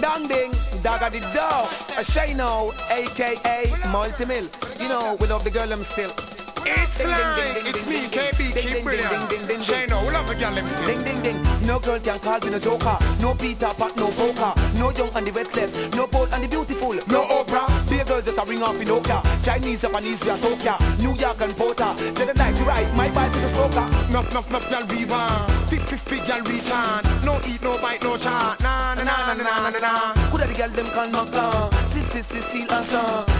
Dang ding, dog of the dog. A Shino, aka Multi-Mill. You know, we love the girl them still. It's fly, it's me, KB, keep brilliant. Shano, we love the girl them still. Ding ding ding, no girl can call me no joker. No Peter Pat, no poker. No young and the restless, no bold and the beautiful. No Oprah, be a girl just a ring off in Oka. Chinese, Japanese, we are Tokyo. New York and Porter. Tell the night to ride, my bicycle smoker. Nuff, girl we want. Fit, girl we chant. No eat, no bite, no chant. Na na na na na na na na. Coulda the girl them call Maka. This seal and